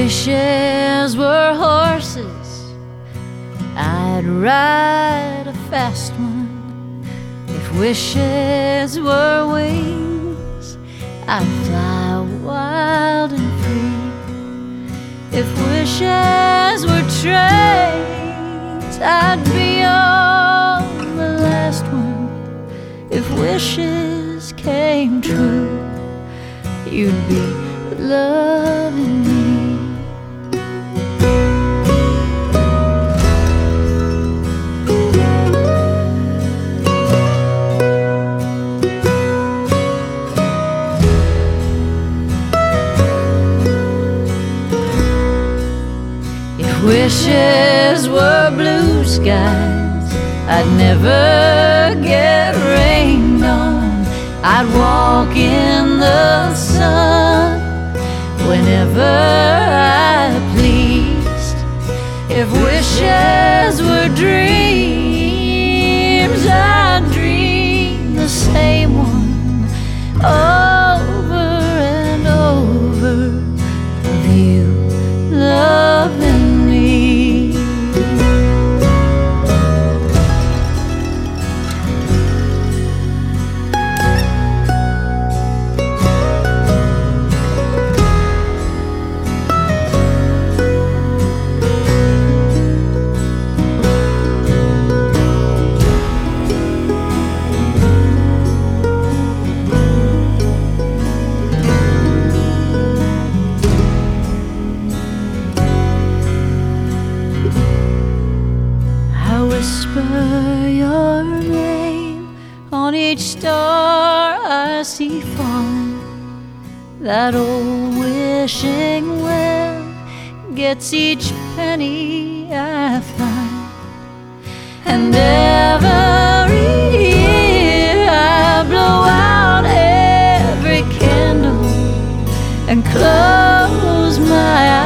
wishes were horses, I'd ride a fast one. If wishes were wings, I'd fly wild and free. If wishes were trains, I'd be on the last one. If wishes came true, you'd be loving me. If wishes were blue skies, I'd never get rained on. I'd walk in the sun whenever I pleased. If wishes were dreams, I'd dream the same one over and over, of you loving me. Whisper your name on each star I see falling. That old wishing well gets each penny I find, and every year I blow out every candle and close my eyes.